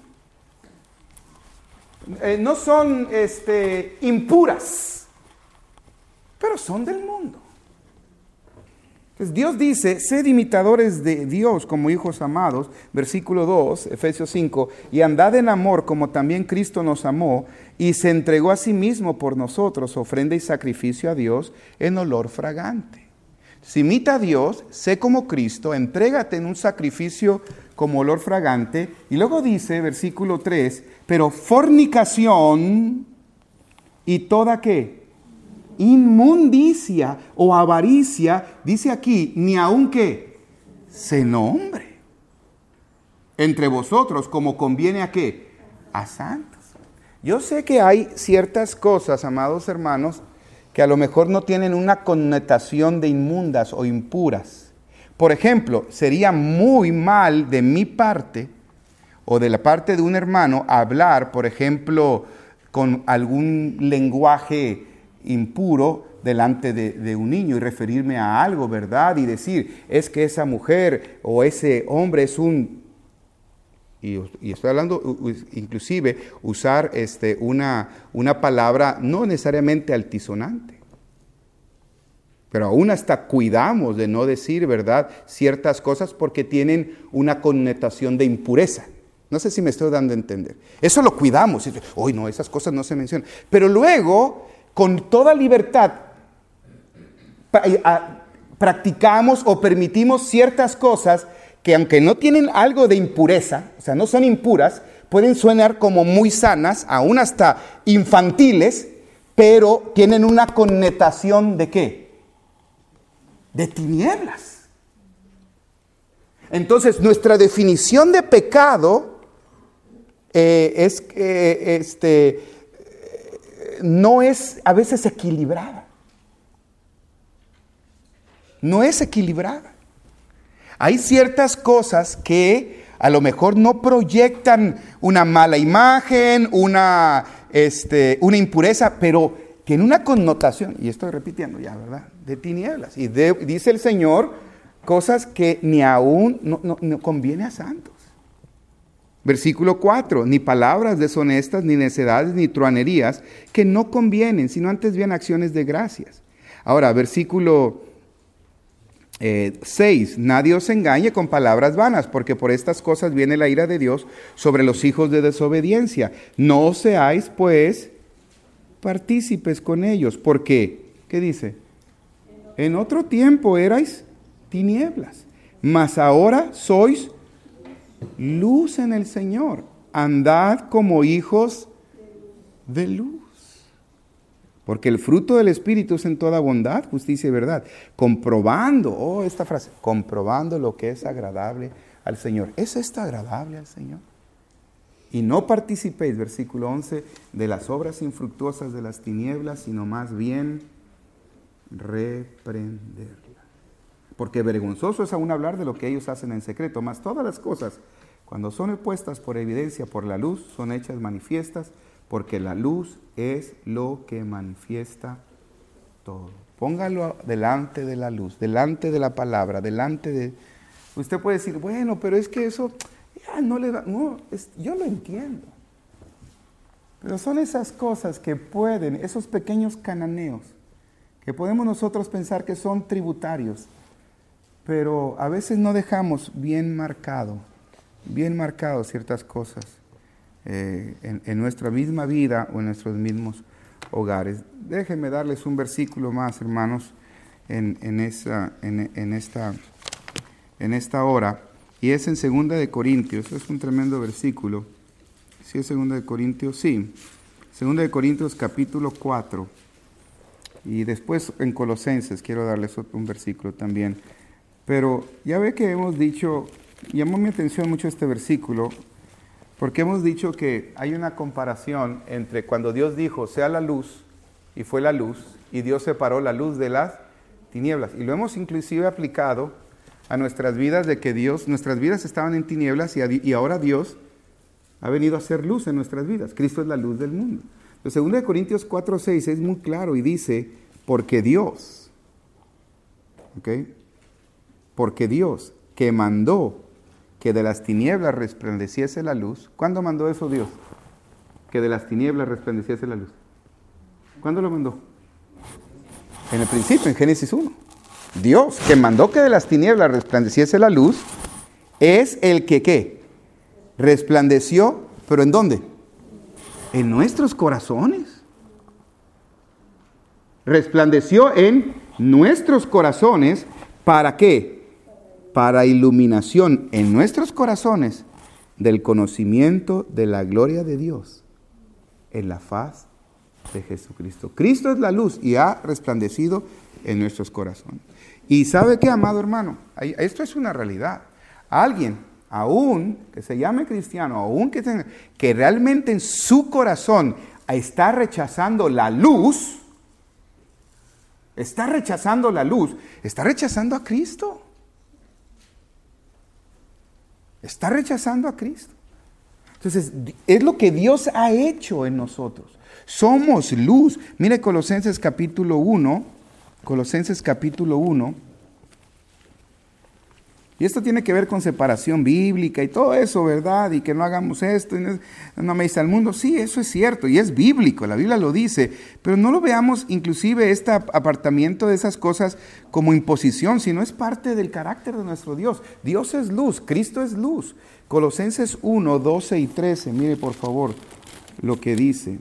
Eh, no son este, impuras, pero son del mundo. Entonces Dios dice, sed imitadores de Dios como hijos amados, versículo dos, Efesios cinco, y andad en amor como también Cristo nos amó y se entregó a sí mismo por nosotros, ofrenda y sacrificio a Dios en olor fragante. Si imita a Dios, sé como Cristo, entrégate en un sacrificio como olor fragante. Y luego dice, versículo tres, pero fornicación y toda ¿qué? Inmundicia o avaricia, dice aquí, ni aun que se nombre. entre vosotros, como conviene a qué, a santos. Yo sé que hay ciertas cosas, amados hermanos, que a lo mejor no tienen una connotación de inmundas o impuras. Por ejemplo, sería muy mal de mi parte o de la parte de un hermano hablar, por ejemplo, con algún lenguaje impuro delante de, de un niño y referirme a algo, ¿verdad? Y decir, es que esa mujer o ese hombre es un... Y, y estoy hablando, inclusive, usar este, una, una palabra no necesariamente altisonante. Pero aún hasta cuidamos de no decir, ¿verdad?, ciertas cosas porque tienen una connotación de impureza. No sé si me estoy dando a entender. Eso lo cuidamos. Hoy no, esas cosas no se mencionan. Pero luego, con toda libertad, practicamos o permitimos ciertas cosas que aunque no tienen algo de impureza, o sea, no son impuras, pueden sonar como muy sanas, aún hasta infantiles, pero tienen una connotación de ¿qué? De tinieblas. Entonces, nuestra definición de pecado eh, es eh, este, no es a veces equilibrada. No es equilibrada. Hay ciertas cosas que a lo mejor no proyectan una mala imagen, una, este, una impureza, pero tiene una connotación, y estoy repitiendo ya, ¿verdad?, de tinieblas. Y de, dice el Señor cosas que ni aún no, no, no conviene a santos. Versículo cuatro, ni palabras deshonestas, ni necedades, ni truanerías, que no convienen, sino antes bien acciones de gracias. Ahora, versículo eh, seis, nadie os engañe con palabras vanas, porque por estas cosas viene la ira de Dios sobre los hijos de desobediencia. No seáis, pues, partícipes con ellos, porque, ¿qué dice? En otro tiempo erais tinieblas, mas ahora sois luz en el Señor. Andad como hijos de luz. Porque el fruto del Espíritu es en toda bondad, justicia y verdad. Comprobando, oh, esta frase, comprobando lo que es agradable al Señor. ¿Es esto agradable al Señor? Y no participéis, versículo once, de las obras infructuosas de las tinieblas, sino más bien reprenderlas. Porque vergonzoso es aún hablar de lo que ellos hacen en secreto, mas todas las cosas, cuando son puestas por evidencia por la luz, son hechas manifiestas, porque la luz es lo que manifiesta todo. Póngalo delante de la luz, delante de la palabra, delante de... Usted puede decir, bueno, pero es que eso... Ya no le da, no, es, yo lo entiendo. Pero son esas cosas que pueden, esos pequeños cananeos, que podemos nosotros pensar que son tributarios, pero a veces no dejamos bien marcado, bien marcado ciertas cosas eh, en, en nuestra misma vida o en nuestros mismos hogares. Déjenme darles un versículo más, hermanos, en, en, esa, en, en, esta, en esta hora. Y es en segunda de Corintios, es un tremendo versículo. ¿Sí es segunda de Corintios? Sí. segunda de Corintios capítulo cuatro. Y después en Colosenses, quiero darles un versículo también. Pero ya ve que hemos dicho, llamó mi atención mucho este versículo, porque hemos dicho que hay una comparación entre cuando Dios dijo, sea la luz, y fue la luz, y Dios separó la luz de las tinieblas. Y lo hemos inclusive aplicado a nuestras vidas, de que Dios, nuestras vidas estaban en tinieblas y, a, y ahora Dios ha venido a hacer luz en nuestras vidas. Cristo es la luz del mundo. Entonces, segunda de Corintios cuatro seis es muy claro y dice, porque Dios, ¿ok? Porque Dios, que mandó que de las tinieblas resplandeciese la luz. ¿Cuándo mandó eso Dios? Que de las tinieblas resplandeciese la luz. ¿Cuándo lo mandó? En el principio, en Génesis uno. Dios, que mandó que de las tinieblas resplandeciese la luz, es el que, ¿qué? Resplandeció, ¿pero en dónde? En nuestros corazones. Resplandeció en nuestros corazones, ¿para qué? Para iluminación en nuestros corazones del conocimiento de la gloria de Dios en la faz de Jesucristo. Cristo es la luz y ha resplandecido en nuestros corazones. Y ¿sabe qué, amado hermano? Esto es una realidad. Alguien, aún que se llame cristiano, aún que, tenga, que realmente en su corazón está rechazando la luz, está rechazando la luz, está rechazando a Cristo. Está rechazando a Cristo. Entonces, es lo que Dios ha hecho en nosotros. Somos luz. Mire Colosenses capítulo uno, Colosenses capítulo uno. Y esto tiene que ver con separación bíblica y todo eso, ¿verdad? Y que no hagamos esto, y no, no améis al mundo. Sí, eso es cierto y es bíblico, la Biblia lo dice. Pero no lo veamos inclusive este apartamiento de esas cosas como imposición, sino es parte del carácter de nuestro Dios. Dios es luz, Cristo es luz. Colosenses uno, doce y trece, mire por favor lo que dice.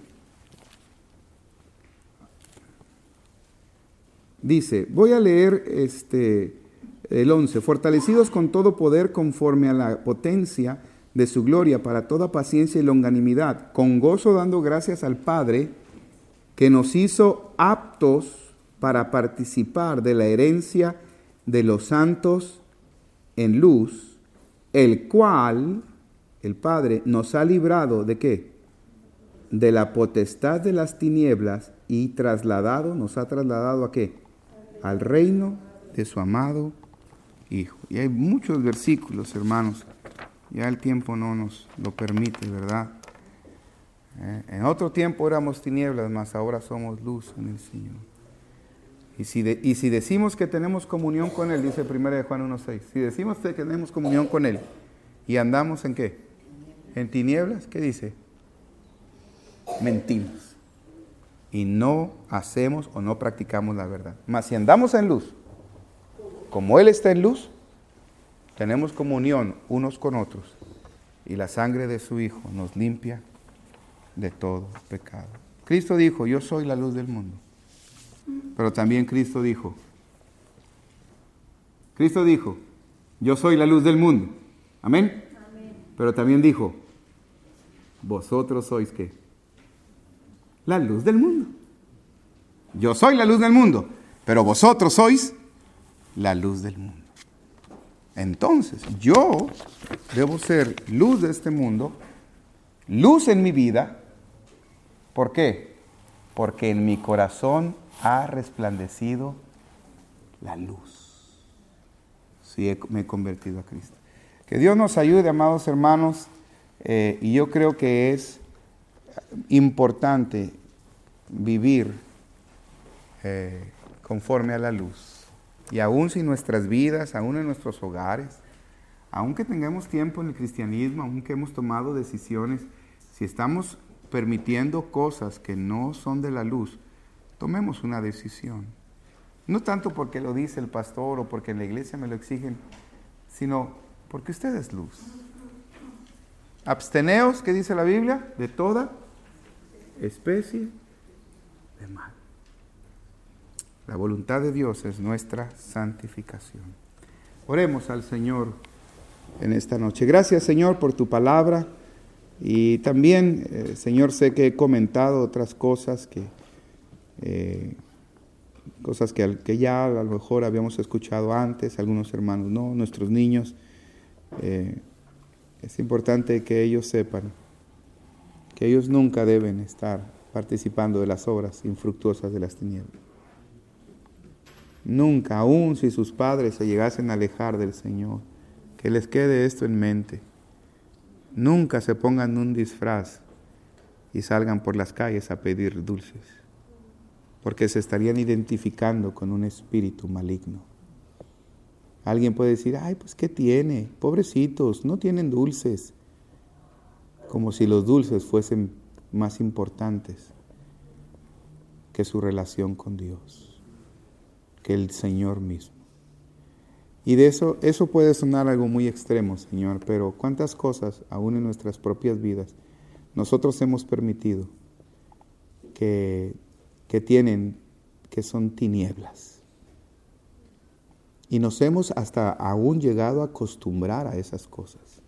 Dice, voy a leer este... el once, fortalecidos con todo poder conforme a la potencia de su gloria para toda paciencia y longanimidad, con gozo dando gracias al Padre que nos hizo aptos para participar de la herencia de los santos en luz, el cual, el Padre, nos ha librado ¿de qué? De la potestad de las tinieblas y trasladado, nos ha trasladado ¿a qué? Al reino de su amado Hijo. Y hay muchos versículos, hermanos. Ya el tiempo no nos lo permite, ¿verdad? Eh, en otro tiempo éramos tinieblas, mas ahora somos luz en el Señor. Y si, de, y si decimos que tenemos comunión con Él, dice primera de Juan uno seis, si decimos que tenemos comunión con Él y andamos en ¿qué? En tinieblas, ¿qué dice? Mentimos. Y no hacemos o no practicamos la verdad. Mas si andamos en luz, como Él está en luz, tenemos comunión unos con otros y la sangre de su Hijo nos limpia de todo pecado. Cristo dijo, yo soy la luz del mundo. Pero también Cristo dijo, Cristo dijo, yo soy la luz del mundo. ¿Amén? Amén. Pero también dijo, vosotros sois ¿qué? La luz del mundo. Yo soy la luz del mundo, pero vosotros sois la luz del mundo. Entonces, yo debo ser luz de este mundo, luz en mi vida. ¿Por qué? Porque en mi corazón ha resplandecido la luz. Sí, he, me he convertido a Cristo. Que Dios nos ayude, amados hermanos, eh, y yo creo que es importante vivir eh, conforme a la luz. Y aún si nuestras vidas, aún en nuestros hogares, aunque tengamos tiempo en el cristianismo, aunque hemos tomado decisiones, si estamos permitiendo cosas que no son de la luz, tomemos una decisión. No tanto porque lo dice el pastor o porque en la iglesia me lo exigen, sino porque usted es luz. Absteneos, ¿qué dice la Biblia? De toda especie de mal. La voluntad de Dios es nuestra santificación. Oremos al Señor en esta noche. Gracias, Señor, por tu palabra. Y también, eh, Señor, sé que he comentado otras cosas que, eh, cosas que, que ya a lo mejor habíamos escuchado antes, algunos hermanos no, nuestros niños. Eh, es importante que ellos sepan que ellos nunca deben estar participando de las obras infructuosas de las tinieblas. Nunca, aun si sus padres se llegasen a alejar del Señor, que les quede esto en mente. Nunca se pongan un disfraz y salgan por las calles a pedir dulces, porque se estarían identificando con un espíritu maligno. Alguien puede decir, ay, pues ¿qué tiene? Pobrecitos, no tienen dulces. Como si los dulces fuesen más importantes que su relación con Dios, que el Señor mismo. Y de eso, eso puede sonar algo muy extremo, Señor, pero cuántas cosas, aún en nuestras propias vidas, nosotros hemos permitido que, que tienen, que son tinieblas. Y nos hemos hasta aún llegado a acostumbrar a esas cosas.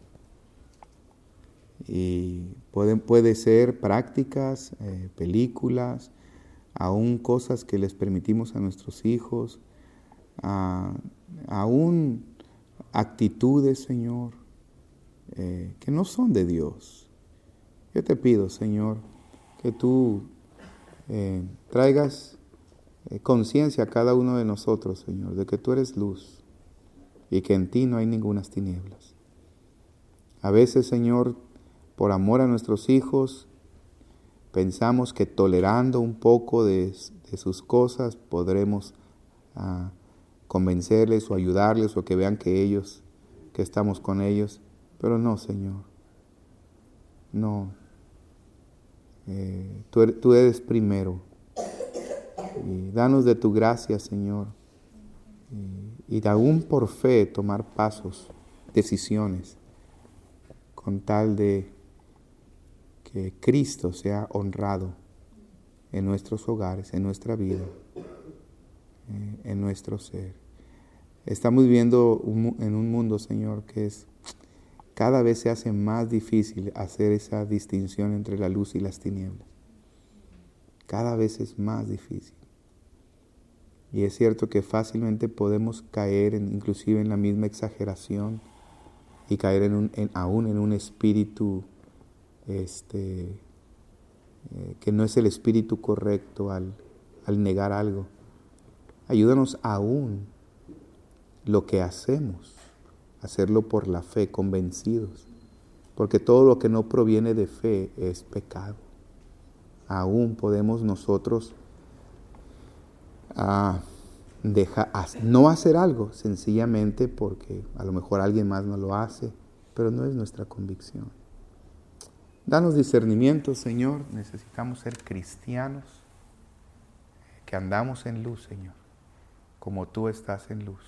Y pueden, puede ser prácticas, eh, películas, aún cosas que les permitimos a nuestros hijos, a, aún actitudes, Señor, eh, que no son de Dios. Yo te pido, Señor, que tú eh, traigas eh, conciencia a cada uno de nosotros, Señor, de que tú eres luz y que en ti no hay ningunas tinieblas. A veces, Señor, por amor a nuestros hijos, pensamos que tolerando un poco de, de sus cosas podremos uh, convencerles o ayudarles o que vean que ellos, que estamos con ellos. Pero no, Señor, no. Eh, tú, eres, tú eres primero. Y danos de tu gracia, Señor. Y, y aún por fe tomar pasos, decisiones, con tal de que Cristo sea honrado en nuestros hogares, en nuestra vida, eh, en nuestro ser. Estamos viviendo un, en un mundo, Señor, que es cada vez se hace más difícil hacer esa distinción entre la luz y las tinieblas. Cada vez es más difícil. Y es cierto que fácilmente podemos caer en, inclusive en la misma exageración y caer en un, en, aún en un espíritu este, eh, que no es el espíritu correcto al, al negar algo. Ayúdanos aún lo que hacemos, hacerlo por la fe, convencidos, porque todo lo que no proviene de fe es pecado. Aún podemos nosotros uh, dejar, no hacer algo sencillamente porque a lo mejor alguien más no lo hace, pero no es nuestra convicción. Danos discernimiento, Señor. Necesitamos ser cristianos que andamos en luz, Señor, como tú estás en luz,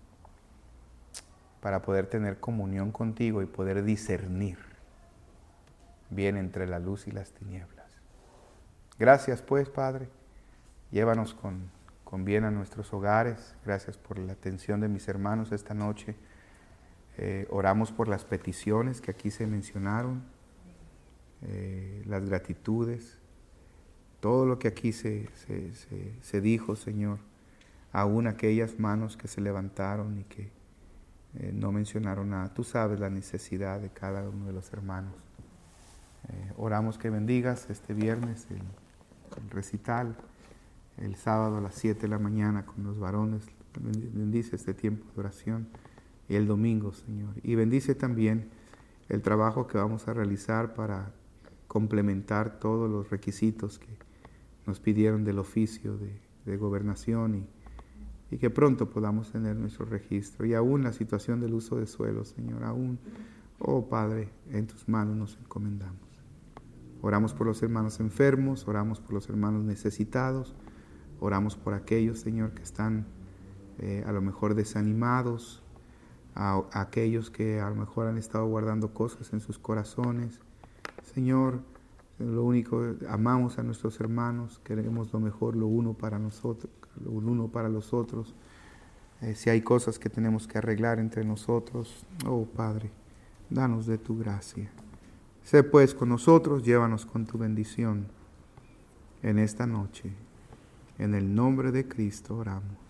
para poder tener comunión contigo y poder discernir bien entre la luz y las tinieblas. Gracias pues, Padre. Llévanos con, con bien a nuestros hogares. Gracias por la atención de mis hermanos esta noche. Eh, oramos por las peticiones que aquí se mencionaron, eh, las gratitudes, todo lo que aquí se, se, se, se dijo, Señor. Aún aquellas manos que se levantaron y que Eh, no mencionaron nada. Tú sabes la necesidad de cada uno de los hermanos. Eh, oramos que bendigas este viernes el, el recital, el sábado a las siete de la mañana con los varones. Bendice este tiempo de oración y el domingo, Señor. Y bendice también el trabajo que vamos a realizar para complementar todos los requisitos que nos pidieron del oficio de, de gobernación y y que pronto podamos tener nuestro registro. Y aún la situación del uso de suelo, Señor, aún, oh Padre, en tus manos nos encomendamos. Oramos por los hermanos enfermos, oramos por los hermanos necesitados, oramos por aquellos, Señor, que están eh, a lo mejor desanimados, a, a aquellos que a lo mejor han estado guardando cosas en sus corazones. Señor, lo único, amamos a nuestros hermanos, queremos lo mejor, lo uno para nosotros, lo uno para los otros. Eh, si hay cosas que tenemos que arreglar entre nosotros, oh Padre, danos de tu gracia. Sé pues con nosotros, llévanos con tu bendición en esta noche. En el nombre de Cristo oramos.